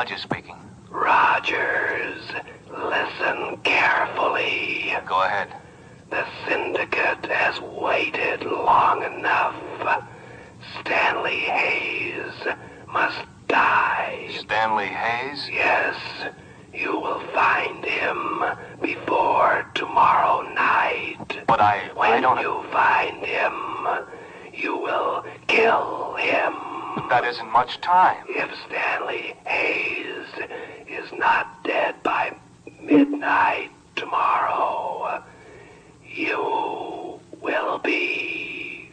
Rogers speaking. Rogers, listen carefully. Go ahead. The syndicate has waited long enough. Stanley Hayes must die. Stanley Hayes? Yes, you will find him before tomorrow night. But When don't... you find him, you will kill him. That isn't much time. If Stanley Hayes is not dead by midnight tomorrow, you will be.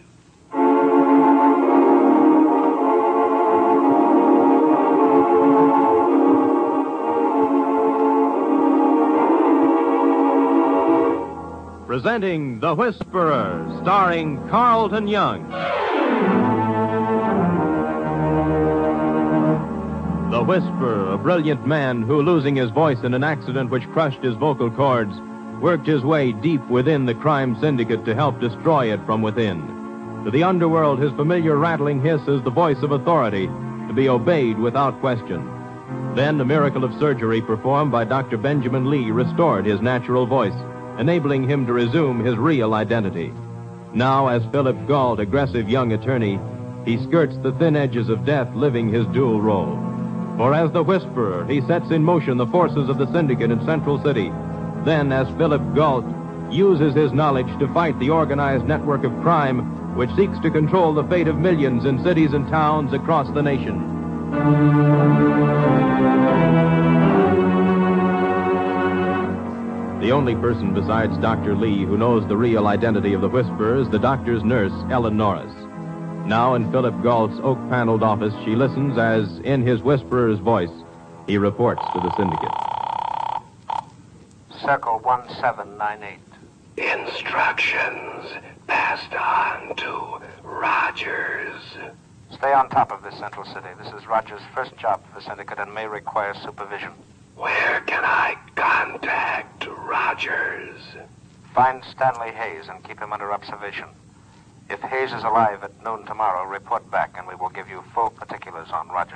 Presenting The Whisperer, starring Carlton Young. The Whisperer, a brilliant man who, losing his voice in an accident which crushed his vocal cords, worked his way deep within the crime syndicate to help destroy it from within. To the underworld, his familiar rattling hiss is the voice of authority, to be obeyed without question. Then the miracle of surgery performed by Dr. Benjamin Lee restored his natural voice, enabling him to resume his real identity. Now, as Philip Gault, aggressive young attorney, he skirts the thin edges of death, living his dual role. For as the Whisperer, he sets in motion the forces of the syndicate in Central City. Then, as Philip Gault, uses his knowledge to fight the organized network of crime which seeks to control the fate of millions in cities and towns across the nation. The only person besides Dr. Lee who knows the real identity of the Whisperer is the doctor's nurse, Ellen Norris. Now in Philip Gault's oak-paneled office, she listens as, in his Whisperer's voice, he reports to the syndicate. Circle 1798. Instructions passed on to Rogers. Stay on top of this, Central City. This is Rogers' first job for the syndicate and may require supervision. Where can I contact Rogers? Find Stanley Hayes and keep him under observation. If Hayes is alive at noon tomorrow, report back and we will give you full particulars on Rogers.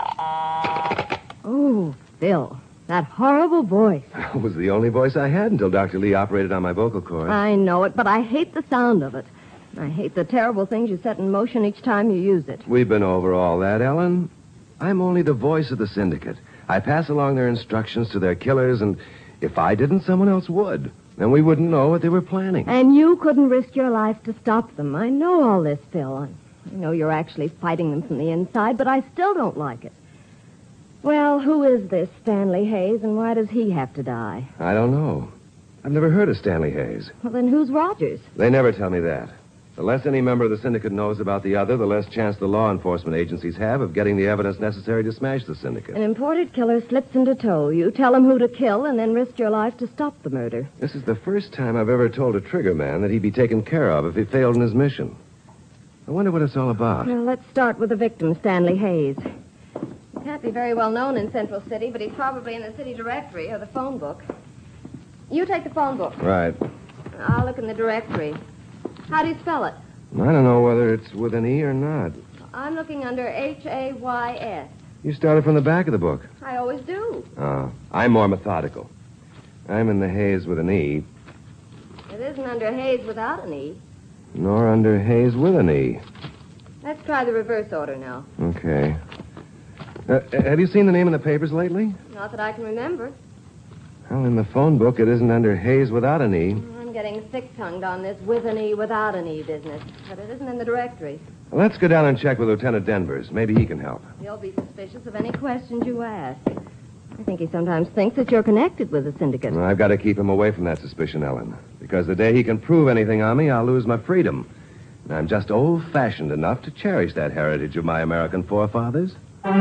Oh, Phil, that horrible voice. It was the only voice I had until Dr. Lee operated on my vocal cords. I know it, but I hate the sound of it. I hate the terrible things you set in motion each time you use it. We've been over all that, Ellen. I'm only the voice of the syndicate. I pass along their instructions to their killers, and if I didn't, someone else would. Then we wouldn't know what they were planning. And you couldn't risk your life to stop them. I know all this, Phil. I know you're actually fighting them from the inside, but I still don't like it. Well, who is this Stanley Hayes, and why does he have to die? I don't know. I've never heard of Stanley Hayes. Well, then who's Rogers? They never tell me that. The less any member of the syndicate knows about the other, the less chance the law enforcement agencies have of getting the evidence necessary to smash the syndicate. An imported killer slips into tow. You tell him who to kill and then risk your life to stop the murder. This is the first time I've ever told a trigger man that he'd be taken care of if he failed in his mission. I wonder what it's all about. Well, let's start with the victim, Stanley Hayes. He can't be very well known in Central City, but he's probably in the city directory or the phone book. You take the phone book. Right. I'll look in the directory. How do you spell it? I don't know whether it's with an E or not. I'm looking under Hays. You started from the back of the book. I always do. I'm more methodical. I'm in the Hayes with an E, It isn't under Hayes without an E. nor under Hayes with an E. Let's try the reverse order now. Okay. Have you seen the name in the papers lately? Not that I can remember. Well, in the phone book, it isn't under Hayes without an E. I'm getting thick-tongued on this with an E, without an E business. But it isn't in the directory. Well, let's go down and check with Lieutenant Denvers. Maybe he can help. He'll be suspicious of any questions you ask. I think he sometimes thinks that you're connected with the syndicate. Well, I've got to keep him away from that suspicion, Ellen. Because the day he can prove anything on me, I'll lose my freedom. And I'm just old-fashioned enough to cherish that heritage of my American forefathers.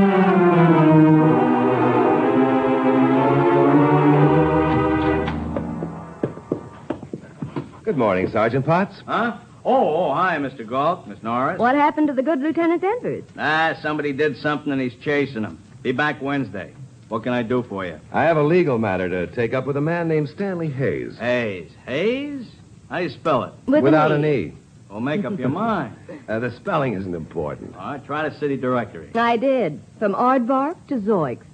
Good morning, Sergeant Potts. Huh? Oh, hi, Mr. Gault, Miss Norris. What happened to the good Lieutenant Denvers? Somebody did something and he's chasing him. Be back Wednesday. What can I do for you? I have a legal matter to take up with a man named Stanley Hayes. Hayes. Hayes? How do you spell it? Without an E. Well, make up your mind. The spelling isn't important. All right, try the city directory. I did. From Aardvark to Zoiks.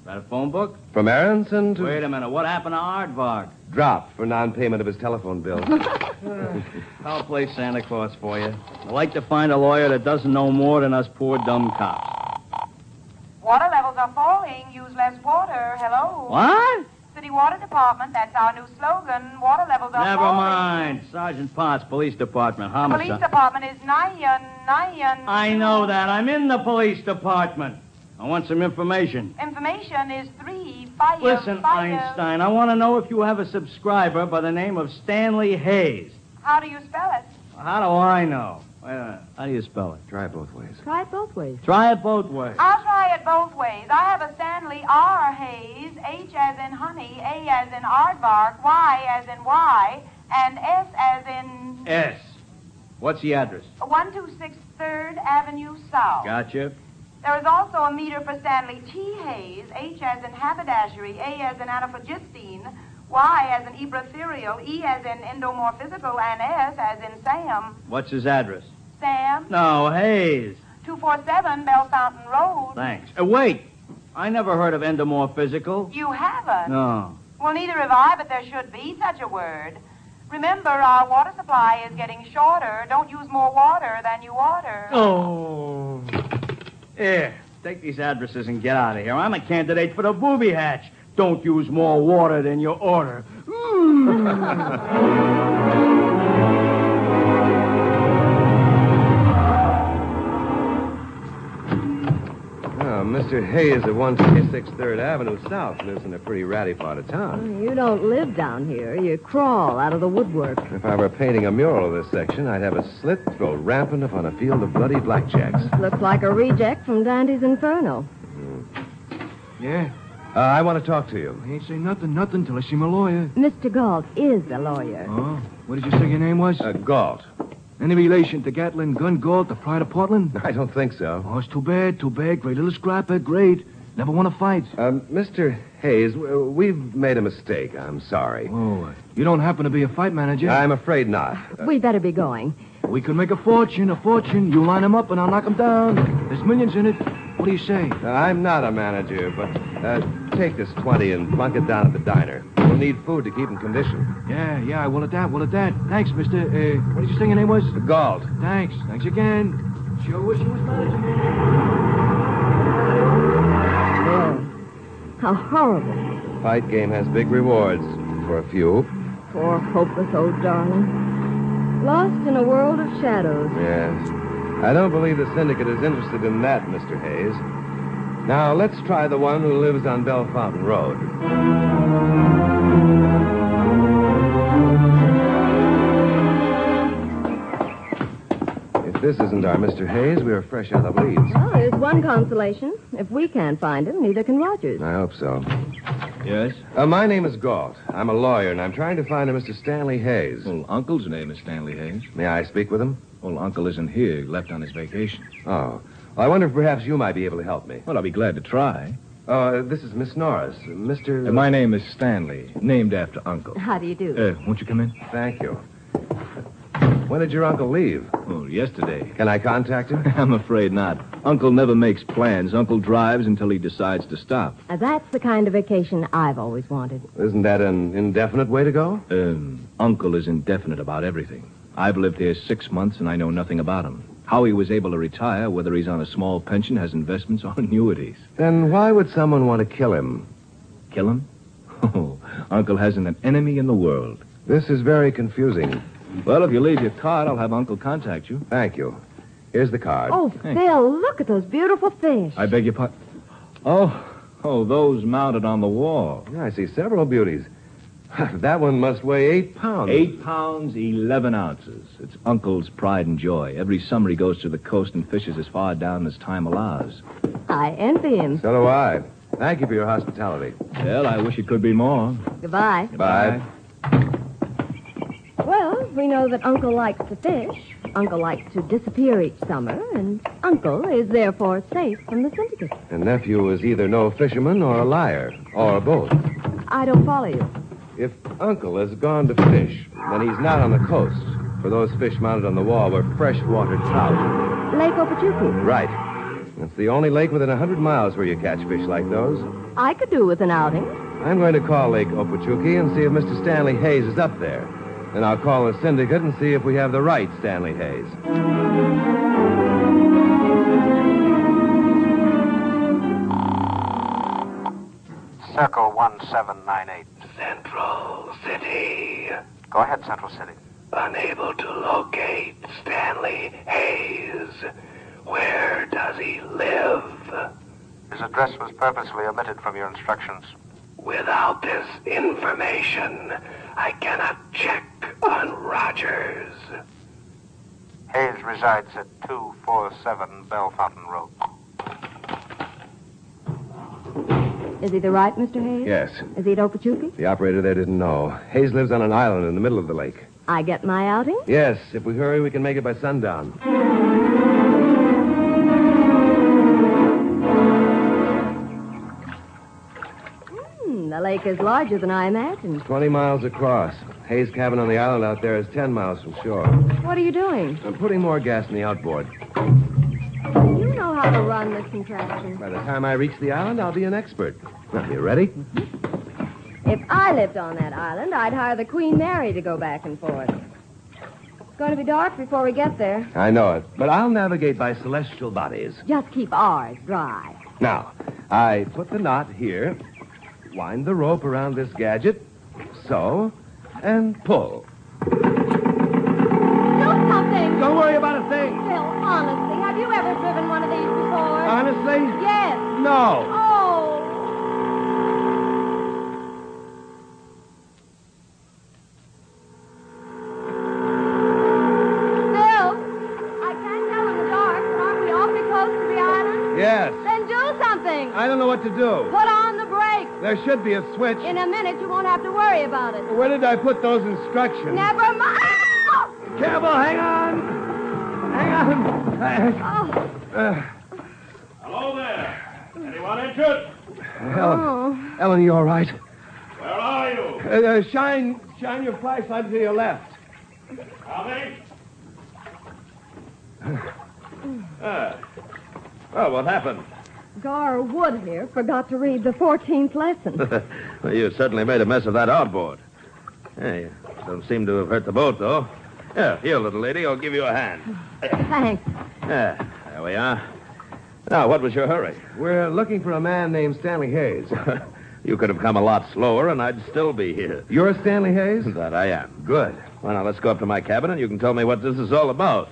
That a phone book? From Aronson to... Wait a minute. What happened to Aardvark? Dropped for non-payment of his telephone bill. I'll play Santa Claus for you. I like to find a lawyer that doesn't know more than us poor dumb cops. Water levels are falling. Use less water. Hello? What? City Water Department. That's our new slogan. Water levels are Never falling. mind. Sergeant Potts, Police Department. Homicide. Police Department is Nyan. I know that. I'm in the police department. I want some information. Information is 3 fire. Listen, fire. Einstein, I want to know if you have a subscriber by the name of Stanley Hayes. How do you spell it? How do I know? Wait a minute. How do you spell it? Try it both ways. Try it both ways. Try it both ways. I'll try it both ways. I have a Stanley R. Hayes, H as in honey, A as in aardvark, Y as in Y, and S as in S. What's the address? 126 3rd Avenue South. Gotcha. There is also a meter for Stanley T. Hayes, H as in haberdashery, A as in anaphagistine, Y as in ebratherial, E as in endomorphizical, and S as in Sam. What's his address? Sam, No, Hayes. 247 Bell Fountain Road. Thanks. Wait. I never heard of endomorphizical. You haven't? No. Well, neither have I, but there should be such a word. Remember, our water supply is getting shorter. Don't use more water than you order. Oh. Here, take these addresses and get out of here. I'm a candidate for the booby hatch. Don't use more water than you order. Mr. Hayes at 126 3rd Avenue South lives in a pretty ratty part of town. You don't live down here. You crawl out of the woodwork. If I were painting a mural of this section, I'd have a slit throw rampant upon a field of bloody blackjacks. Looks like a reject from Dante's Inferno. Yeah. I want to talk to you. I ain't say nothing till I see my lawyer. Mr. Galt is a lawyer. Oh? What did you say your name was? Galt. Any relation to Gatlin Gun Galt, the pride of Portland? I don't think so. Oh, it's too bad. Great little scrapper, great. Never want to fight. Mr. Hayes, we've made a mistake. I'm sorry. Oh, you don't happen to be a fight manager? I'm afraid not. We better be going. We could make a fortune. You line him up and I'll knock him down. There's millions in it. What do you say? I'm not a manager, but take this 20 and plunk it down at the diner. We'll need food to keep in condition. Yeah, will it that. Thanks, mister. What did you say your name was? Galt. Thanks again. Sure wish you was manager. Bill, how horrible. Fight game has big rewards for a few. Poor hopeless old darling. Lost in a world of shadows. Yes. I don't believe the syndicate is interested in that, Mr. Hayes. Now, let's try the one who lives on Bell Fountain Road. If this isn't our Mr. Hayes, we are fresh out of leads. Well, there's one consolation. If we can't find him, neither can Rogers. I hope so. Yes? My name is Galt. I'm a lawyer, and I'm trying to find a Mr. Stanley Hayes. Well, Uncle's name is Stanley Hayes. May I speak with him? Well, Uncle isn't here. He left on his vacation. Oh. Well, I wonder if perhaps you might be able to help me. Well, I'll be glad to try. This is Miss Norris. Mr. My name is Stanley, named after Uncle. How do you do? Won't you come in? Thank you. When did your uncle leave? Oh, yesterday. Can I contact him? I'm afraid not. Uncle never makes plans. Uncle drives until he decides to stop. That's the kind of vacation I've always wanted. Isn't that an indefinite way to go? Uncle is indefinite about everything. I've lived here 6 months, and I know nothing about him. How he was able to retire, whether he's on a small pension, has investments, or annuities. Then why would someone want to kill him? Kill him? Oh, Uncle hasn't an enemy in the world. This is very confusing. Well, if you leave your card, I'll have Uncle contact you. Thank you. Here's the card. Oh, Phil, look at those beautiful fish. I beg your pardon. Oh, those mounted on the wall. I see several beauties. That one must weigh 8 pounds. 8 pounds, 11 ounces. It's Uncle's pride and joy. Every summer he goes to the coast and fishes as far down as time allows. I envy him. So do I. Thank you for your hospitality. Well, I wish it could be more. Goodbye. Bye. Well, we know that Uncle likes to fish. Uncle likes to disappear each summer, and Uncle is therefore safe from the syndicate. And nephew is either no fisherman or a liar, or both. I don't follow you. If Uncle has gone to fish, then he's not on the coast. For those fish mounted on the wall were freshwater trout. Lake Okeechobee. Right. It's the only lake within 100 miles where you catch fish like those. I could do with an outing. I'm going to call Lake Okeechobee and see if Mr. Stanley Hayes is up there. Then I'll call the syndicate and see if we have the right Stanley Hayes. Circle 1798. Central City. Go ahead, Central City. Unable to locate Stanley Hayes. Where does he live? His address was purposely omitted from your instructions. Without this information, I cannot check on Rogers. Hayes resides at 247 Bellefontaine Road. Is he the right Mr. Hayes? Yes. Is he at Okeechobee? The operator there didn't know. Hayes lives on an island in the middle of the lake. I get my outing? Yes, if we hurry, we can make it by sundown. The lake is larger than I imagined. 20 miles across. Hayes' cabin on the island out there is 10 miles from shore. What are you doing? I'm putting more gas in the outboard. You know how to run this contraption. By the time I reach the island, I'll be an expert. Now, you ready? If I lived on that island, I'd hire the Queen Mary to go back and forth. It's going to be dark before we get there. I know it, but I'll navigate by celestial bodies. Just keep ours dry. Now, I put the knot here, wind the rope around this gadget, so, and pull. Do something! Don't worry about a thing. Phil, honestly, have you ever driven one of these before? Honestly? Yes. No. Oh. Phil, I can't tell in the dark, but aren't we awfully close to the island? Yes. Then do something. I don't know what to do. Put on the brakes. There should be a switch. In a minute, you won't have to worry about it. Where did I put those instructions? Never mind. Careful, hang on. Hang on. Hello there. Anyone interested? Ellen, you all right? Where are you? Shine your flashlight to your left. Coming? Well, what happened? Gar Wood here forgot to read the 14th lesson. Well, you certainly made a mess of that outboard. Hey, don't seem to have hurt the boat, though. Here, little lady, I'll give you a hand. Thanks. There we are. Now, what was your hurry? We're looking for a man named Stanley Hayes. You could have come a lot slower, and I'd still be here. You're Stanley Hayes? That I am. Good. Well, now, let's go up to my cabin, and you can tell me what this is all about.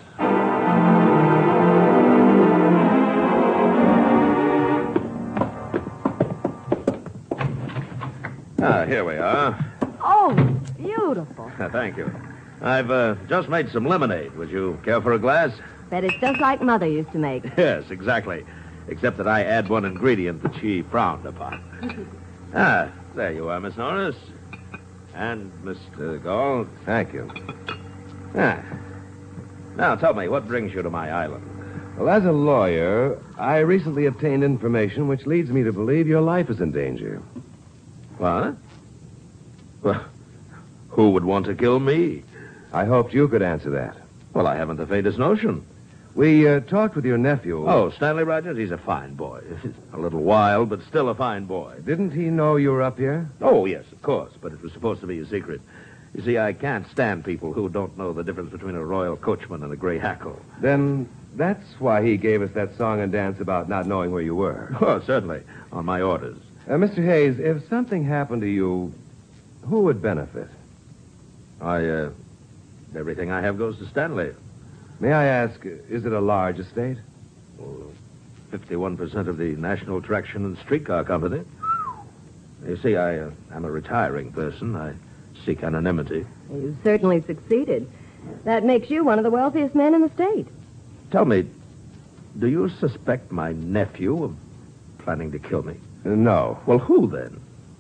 Here we are. Oh, beautiful. Thank you. I've just made some lemonade. Would you care for a glass? Bet it's just like Mother used to make. Yes, exactly. Except that I add one ingredient that she frowned upon. There you are, Miss Norris. And Mr. Gall. Thank you. Now, tell me, what brings you to my island? Well, as a lawyer, I recently obtained information which leads me to believe your life is in danger. What? Well, who would want to kill me? I hoped you could answer that. Well, I haven't the faintest notion. We talked with your nephew. Oh, Stanley Rogers? He's a fine boy. A little wild, but still a fine boy. Didn't he know you were up here? Oh, yes, of course, but it was supposed to be a secret. You see, I can't stand people who don't know the difference between a royal coachman and a gray hackle. Then that's why he gave us that song and dance about not knowing where you were. Oh, certainly, on my orders. Mr. Hayes, if something happened to you, who would benefit? Everything I have goes to Stanley. May I ask, is it a large estate? 51% of the National Traction and Streetcar Company. You see, I am a retiring person. I seek anonymity. You've certainly succeeded. That makes you one of the wealthiest men in the state. Tell me, do you suspect my nephew of planning to kill me? No. Well, who then?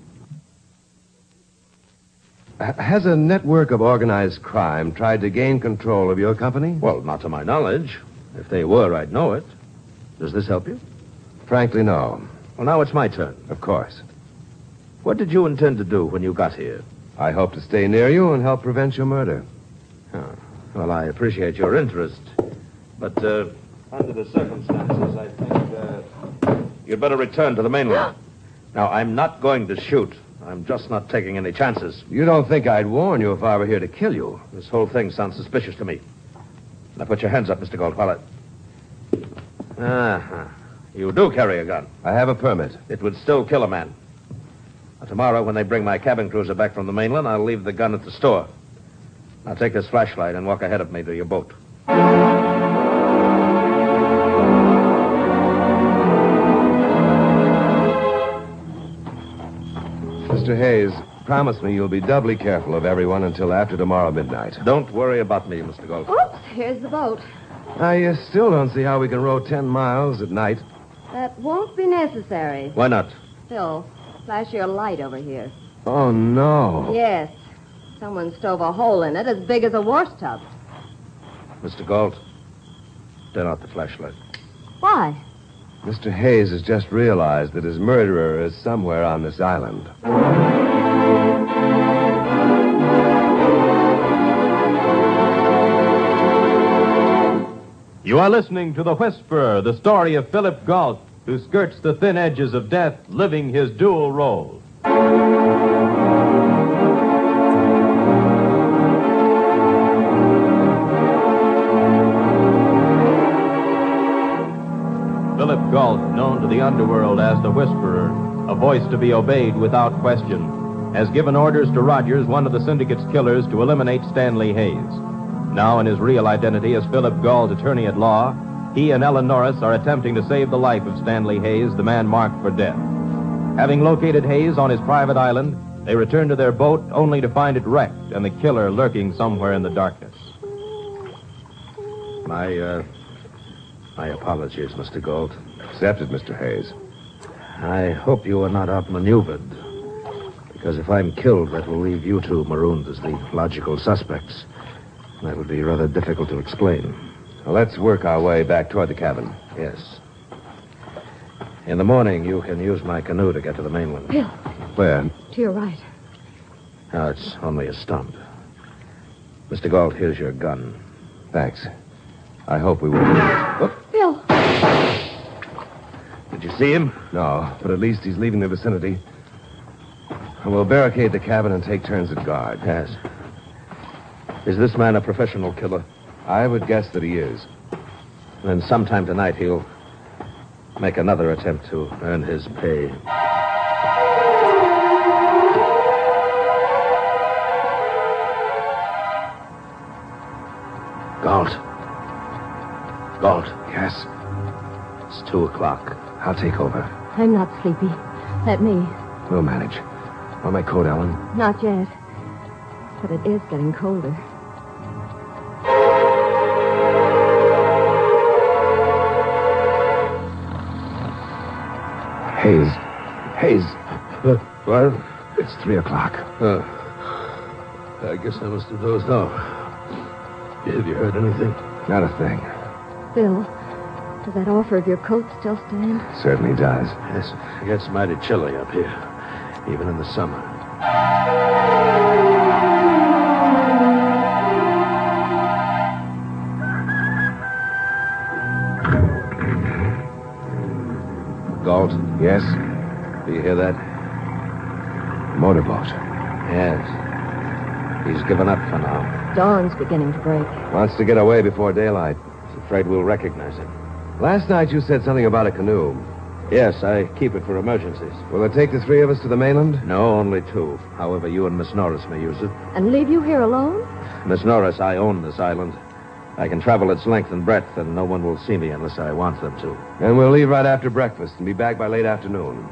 Has a network of organized crime tried to gain control of your company? Well, not to my knowledge. If they were, I'd know it. Does this help you? Frankly, no. Well, now it's my turn. Of course. What did you intend to do when you got here? I hope to stay near you and help prevent your murder. Oh, well, I appreciate your interest. But Under the circumstances, I think you'd better return to the mainland. Now, I'm not going to shoot. I'm just not taking any chances. You don't think I'd warn you if I were here to kill you? This whole thing sounds suspicious to me. Now, put your hands up, Mr. Gold. While You do carry a gun. I have a permit. It would still kill a man. Now, tomorrow, when they bring my cabin cruiser back from the mainland, I'll leave the gun at the store. Now, take this flashlight and walk ahead of me to your boat. Mr. Hayes, promise me you'll be doubly careful of everyone until after tomorrow midnight. Don't worry about me, Mr. Gold. Oops, here's the boat. I still don't see how we can row 10 miles at night. That won't be necessary. Why not? Phil, flash your light over here. Oh, no. Yes. Someone stove a hole in it as big as a wash tub. Mr. Gold, turn out the flashlight. Why? Mr. Hayes has just realized that his murderer is somewhere on this island. You are listening to The Whisperer, the story of Philip Galt, who skirts the thin edges of death, living his dual role. Philip Galt, known to the underworld as the Whisperer, a voice to be obeyed without question, has given orders to Rogers, one of the syndicate's killers, to eliminate Stanley Hayes. Now, in his real identity as Philip Galt, attorney at law, he and Ellen Norris are attempting to save the life of Stanley Hayes, the man marked for death. Having located Hayes on his private island, they return to their boat only to find it wrecked and the killer lurking somewhere in the darkness. My apologies, Mr. Gold. Accepted, Mr. Hayes. I hope you are not outmaneuvered. Because if I'm killed, that will leave you two marooned as the logical suspects. That would be rather difficult to explain. Well, let's work our way back toward the cabin. Yes. In the morning, you can use my canoe to get to the mainland. Bill. Where? To your right. Now, it's only a stump. Mr. Galt, here's your gun. Thanks. I hope we will. Bill. Did you see him? No, but at least he's leaving the vicinity. We'll barricade the cabin and take turns at guard. Yes. Is this man a professional killer? I would guess that he is. Then sometime tonight he'll make another attempt to earn his pay. Galt. Galt. Yes? It's 2:00. I'll take over. I'm not sleepy. Let me. We'll manage. Want my coat, Ellen? Not yet. But it is getting colder. Hayes. What? It's 3:00. I guess I must have dozed off. Have you heard anything? Not a thing. Bill, does that offer of your coat still stand? Certainly does. Yes, it gets mighty chilly up here, even in the summer. Galt? Yes? Do you hear that? Motorboat. Yes. He's given up for now. Dawn's beginning to break. Wants to get away before daylight. He's afraid we'll recognize him. Last night you said something about a canoe. Yes, I keep it for emergencies. Will it take the three of us to the mainland? No, only two. However, you and Miss Norris may use it. And leave you here alone? Miss Norris, I own this island. I can travel its length and breadth, and no one will see me unless I want them to. And we'll leave right after breakfast and be back by late afternoon.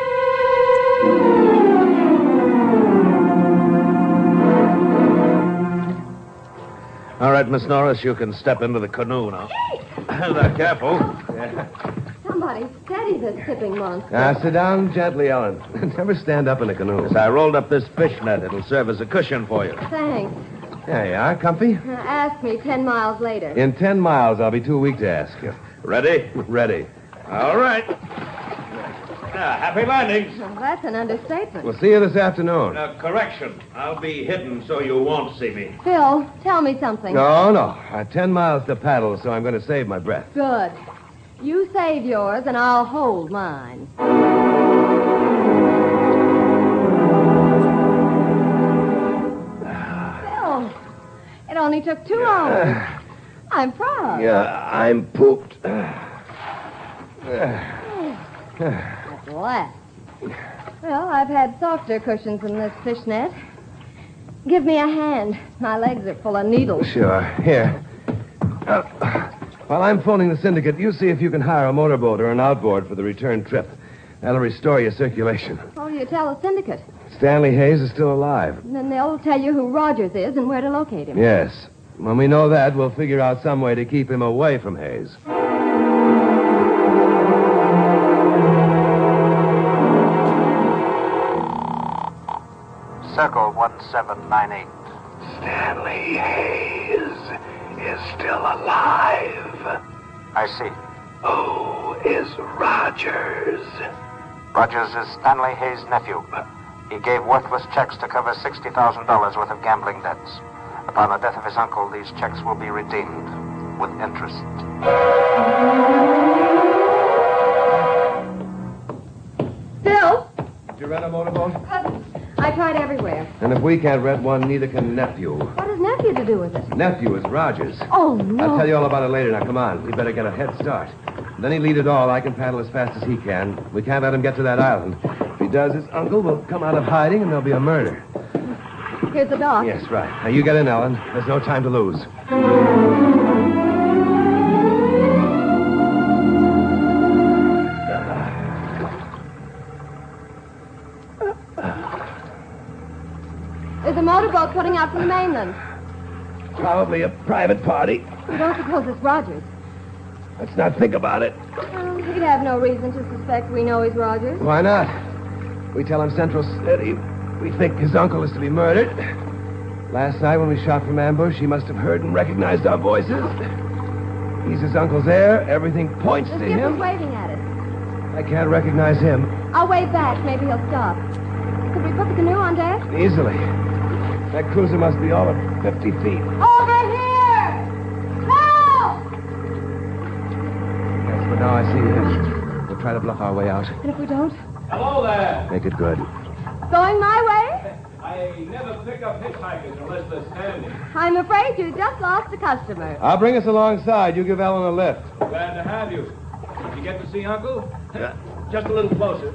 All right, Miss Norris, you can step into the canoe now. Now, careful. Somebody steady this tipping monster. Now, sit down gently, Ellen. Never stand up in a canoe. As I rolled up this fish net, it'll serve as a cushion for you. Thanks. There you are, comfy. Ask me 10 miles later. In 10 miles, I'll be too weak to ask you. Ready? Ready. All right. Happy landings. Well, that's an understatement. We'll see you this afternoon. Correction. I'll be hidden so you won't see me. Phil, tell me something. No. 10 miles to paddle, so I'm going to save my breath. Good. You save yours, and I'll hold mine. Phil, it only took 2 hours. I'm proud. Yeah, I'm pooped. At last. Well, I've had softer cushions than this fishnet. Give me a hand. My legs are full of needles. Sure. Here. While I'm phoning the syndicate, you see if you can hire a motorboat or an outboard for the return trip. That'll restore your circulation. What will you tell the syndicate? Stanley Hayes is still alive. And then they'll tell you who Rogers is and where to locate him. Yes. When we know that, we'll figure out some way to keep him away from Hayes. Circle 1798. Stanley Hayes is still alive. I see. Who is Rogers? Rogers is Stanley Hayes' nephew. He gave worthless checks to cover $60,000 worth of gambling debts. Upon the death of his uncle, these checks will be redeemed with interest. Phil! Did you rent a motorboat? I tried everywhere. And if we can't rent one, neither can nephew. What has nephew to do with it? Nephew is Rogers. Oh, no. I'll tell you all about it later. Now, come on. We better get a head start. Then he'll lead it all. I can paddle as fast as he can. We can't let him get to that island. If he does, his uncle will come out of hiding, and there'll be a murder. Here's the dock. Yes, right. Now, you get in, Ellen. There's no time to lose. There's a motorboat putting out from the mainland. Probably a private party. You don't suppose it's Rogers? Let's not think about it. Well, he'd have no reason to suspect we know he's Rogers. Why not? We tell him Central City. We think his uncle is to be murdered. Last night when we shot from ambush, he must have heard and recognized our voices. He's his uncle's heir. Everything points The to skipper's him. waving at us. I can't recognize him. I'll wave back. Maybe he'll stop. Could we put the canoe on deck? Easily. That cruiser must be all of 50 feet. Over here! Help! Yes, but now I see him. We'll try to bluff our way out. And if we don't? Hello there. Make it good. Going my way? I never pick up hitchhikers unless they're standing. I'm afraid you just lost a customer. I'll bring us alongside. You give Ellen a lift. Glad to have you. Did you get to see Uncle? Just a little closer.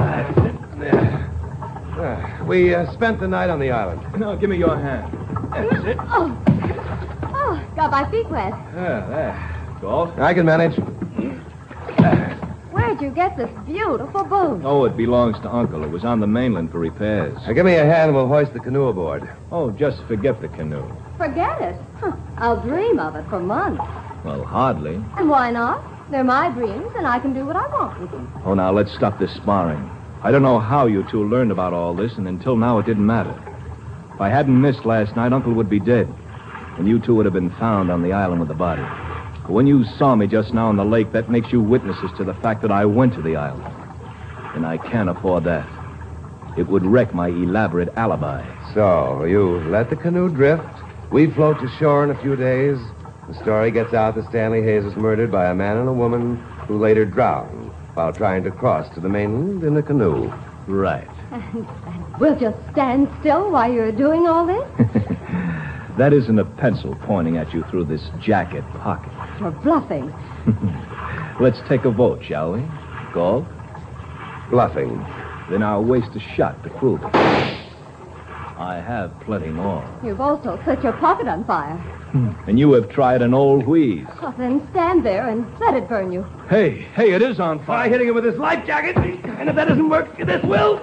We spent the night on the island. No, give me your hand. That's it. Oh, got my feet wet. There. Galt? I can manage. Where'd you get this beautiful boat? Oh, it belongs to Uncle. It was on the mainland for repairs. Now, give me a hand and we'll hoist the canoe aboard. Oh, just forget the canoe. Forget it. I'll dream of it for months. Well, hardly. And why not? They're my dreams, and I can do what I want with them. Oh, now, let's stop this sparring. I don't know how you two learned about all this, and until now it didn't matter. If I hadn't missed last night, Uncle would be dead, and you two would have been found on the island with the body. But when you saw me just now in the lake, that makes you witnesses to the fact that I went to the island. And I can't afford that. It would wreck my elaborate alibi. So, you let the canoe drift. We float to shore in a few days. The story gets out that Stanley Hayes was murdered by a man and a woman who later drowned while trying to cross to the mainland in a canoe. Right. And we'll just stand still while you're doing all this? That isn't a pencil pointing at you through this jacket pocket. You're bluffing. Let's take a vote, shall we? Galt? Bluffing. Then I'll waste a shot to prove it. I have plenty more. You've also set your pocket on fire. And you have tried an old wheeze. Well, then stand there and let it burn you. Hey, it is on fire. Try hitting it with this life jacket. And if that doesn't work, this will.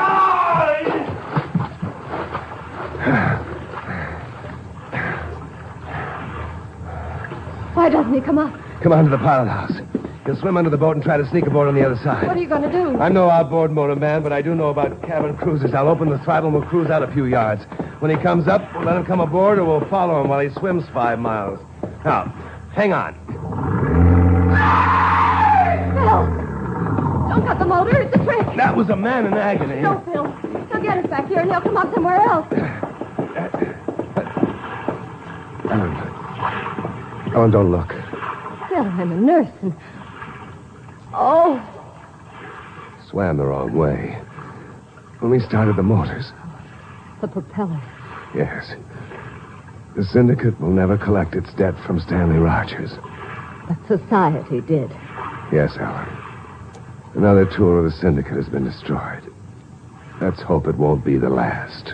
Why doesn't he come up? Come on to the pilot house. He'll swim under the boat and try to sneak aboard on the other side. What are you going to do? I'm no outboard motorman, but I do know about cabin cruisers. I'll open the throttle and we'll cruise out a few yards. When he comes up, we'll let him come aboard or we'll follow him while he swims 5 miles. Now, hang on. Don't cut the motor. It's a trick. That was a man in agony. No, Phil. He'll get us back here and he'll come up somewhere else. Ellen, don't look. Phil, I'm a nurse and... Oh, Swam the wrong way. When we started the motors. the propeller. Yes. The syndicate will never collect its debt from Stanley Rogers. But society did. Yes, Ellen. Another tool of the syndicate has been destroyed. Let's hope it won't be the last.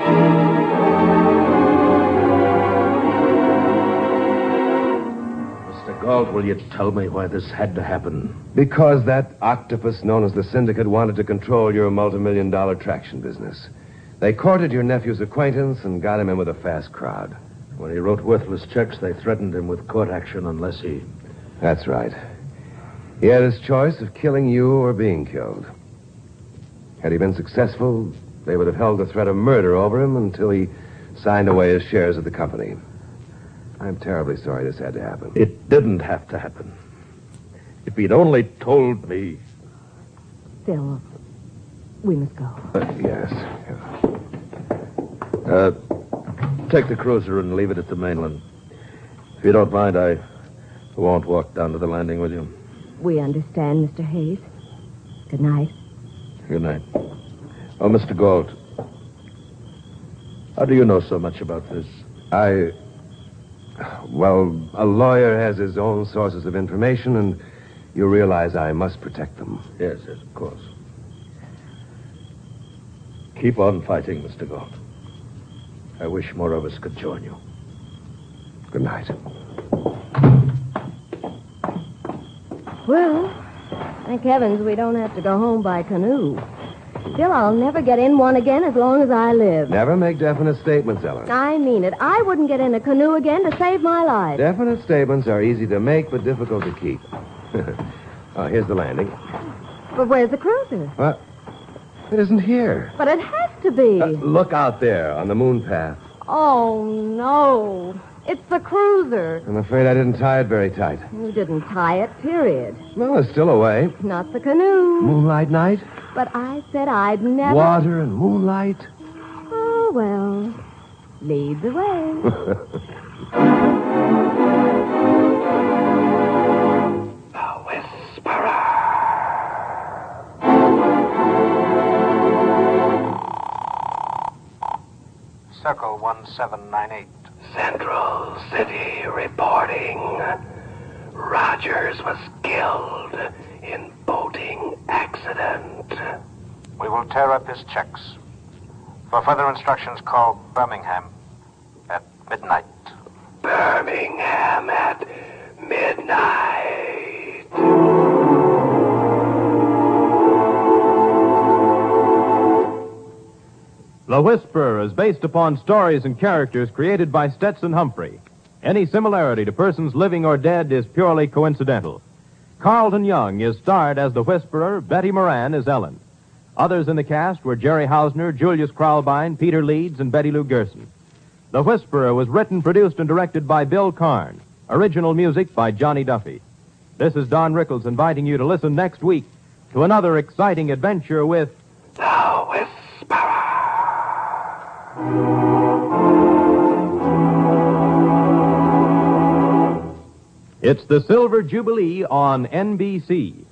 Mr. Galt, will you tell me why this had to happen? Because that octopus known as the syndicate wanted to control your multi-million-dollar traction business. They courted your nephew's acquaintance and got him in with a fast crowd. When he wrote worthless checks, they threatened him with court action unless he... That's right. He had his choice of killing you or being killed. Had he been successful, they would have held the threat of murder over him until he signed away his shares of the company. I'm terribly sorry this had to happen. It didn't have to happen. If he'd only told me... Phil, we must go. Yes. Take the cruiser and leave it at the mainland. If you don't mind, I won't walk down to the landing with you. We understand, Mr. Hayes. Good night. Good night. Oh, Mr. Galt. How do you know so much about this? Well, a lawyer has his own sources of information, and you realize I must protect them. Yes, of course. Keep on fighting, Mr. Galt. I wish more of us could join you. Good night. Well, thank heavens we don't have to go home by canoe. Still, I'll never get in one again as long as I live. Never make definite statements, Ellen. I mean it. I wouldn't get in a canoe again to save my life. Definite statements are easy to make, but difficult to keep. Oh, here's the landing. But where's the cruiser? What? It isn't here. But it has to be. Look out there on the moon path. Oh, no. It's the cruiser. I'm afraid I didn't tie it very tight. You didn't tie it, period. Well, it's still away. Not the canoe. Moonlight night? But I said I'd never... Water and moonlight? Oh, well. Lead the way. Circle 1798. Central City reporting. Rogers was killed in boating accident. We will tear up his checks. For further instructions, call Birmingham at midnight. Birmingham at midnight. The Whisperer is based upon stories and characters created by Stetson Humphrey. Any similarity to persons living or dead is purely coincidental. Carlton Young is starred as the Whisperer. Betty Moran is Ellen. Others in the cast were Jerry Hausner, Julius Kralbein, Peter Leeds, and Betty Lou Gerson. The Whisperer was written, produced, and directed by Bill Karn. Original music by Johnny Duffy. This is Don Rickles inviting you to listen next week to another exciting adventure with... The Whisperer. It's the Silver Jubilee on NBC.